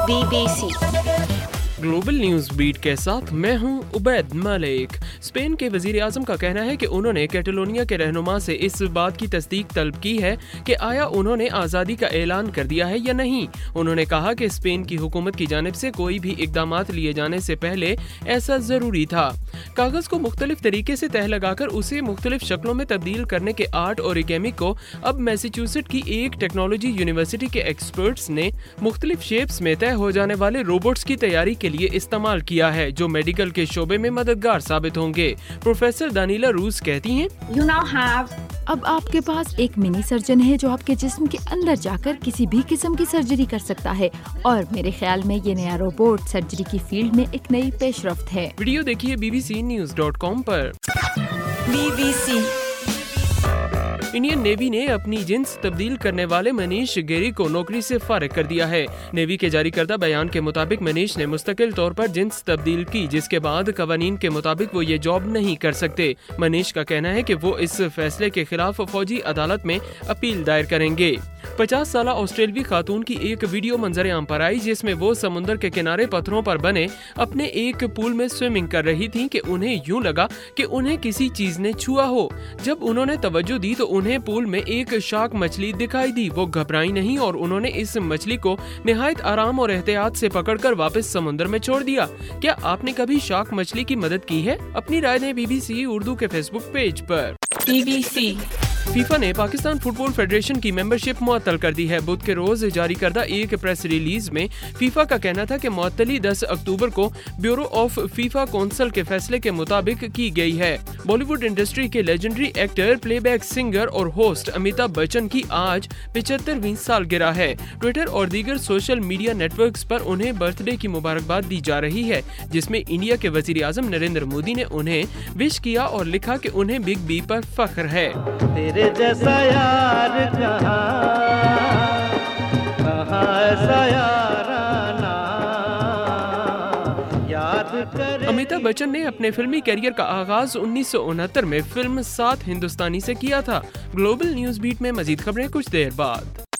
BBC global news beat के साथ मैं हूं उबैद मलिक। स्पेन के वजीर आजम का कहना है कि उन्होंने कैटलोनिया के रहनुमा से इस बात की तस्दीक तलब की है कि आया उन्होंने आज़ादी का ऐलान कर दिया है या नहीं। उन्होंने कहा कि स्पेन की हुकूमत की जानिब से कोई भी इकदामात लिए जाने से पहले ऐसा ज़रूरी था। कागज़ को मुख्तलिफ तरीके से तह लगाकर उसे मुख्तलिफ शक्लों में तब्दील करने के आर्ट ओरिगेमी को अब मैसाचुसेट्स की एक टेक्नोलॉजी यूनिवर्सिटी के एक्सपर्ट्स ने मुख्तलिफ शेप्स में तय हो जाने वाले रोबोट्स की तैयारी के लिए इस्तेमाल किया है, जो मेडिकल के शोबे में मददगार साबित होंगे। प्रोफेसर दानिला रूस कहती हैं, अब आपके पास एक मिनी सर्जन है जो आपके जिस्म के अंदर जाकर किसी भी किस्म की सर्जरी कर सकता है, और मेरे ख्याल में ये नया रोबोट सर्जरी की फील्ड में एक नई पेशरफ्त है। वीडियो देखिए bbcnews.com पर। BBC इंडियन नेवी ने अपनी जिन्स तब्दील करने वाले मनीष गिरी को नौकरी से फारिग कर दिया है। नेवी के जारी करदा बयान के मुताबिक मनीष ने मुस्तकिल तौर पर जिन्स तब्दील की, जिसके बाद कवानीन के मुताबिक वो ये जॉब नहीं कर सकते। मनीष का कहना है कि वो इस फैसले के खिलाफ फौजी अदालत में अपील दायर करेंगे। 50 साल ऑस्ट्रेलवी खातून की एक वीडियो मंजर आम पर आई, जिसमें वो समुद्र के किनारे पत्थरों पर बने अपने एक पूल में स्विमिंग कर रही थी कि उन्हें यूं लगा कि उन्हें किसी चीज ने छुआ हो। जब उन्होंने तवज्जो दी तो उन्हें पूल में एक शार्क मछली दिखाई दी। वो घबराई नहीं और उन्होंने इस मछली को निहायत आराम और एहतियात से पकड़कर वापस समुद्र में छोड़ दिया। क्या आपने कभी शार्क मछली की मदद की है? अपनी राय दें BBC उर्दू के फेसबुक पेज पर। BBC फीफा ने पाकिस्तान फुटबॉल फेडरेशन की मेंबरशिप मुअत्तल कर दी है। बुध के रोज जारी करदा एक प्रेस रिलीज में फीफा का कहना था कि मुअत्तली 10 अक्टूबर को ब्यूरो ऑफ फीफा कौंसिल के फैसले के मुताबिक की गई है। बॉलीवुड इंडस्ट्री के लेजेंडरी एक्टर, प्लेबैक सिंगर और होस्ट अमिताभ बच्चन की आज 75वीं सालगिरह है। ट्विटर और दीगर सोशल मीडिया नेटवर्क्स पर उन्हें बर्थडे की मुबारकबाद दी जा रही है, जिसमें इंडिया के वजीर आजम नरेंद्र मोदी ने उन्हें विश किया और लिखा कि उन्हें बिग बी पर फख्र है। तेरे जैसा यार कहाँ ऐसा याराना याद करे। अमिताभ बच्चन ने अपने फिल्मी कैरियर का आगाज 1969 में फिल्म 7 हिंदुस्तानी से किया था। ग्लोबल न्यूज बीट में मजीद खबरें कुछ देर बाद।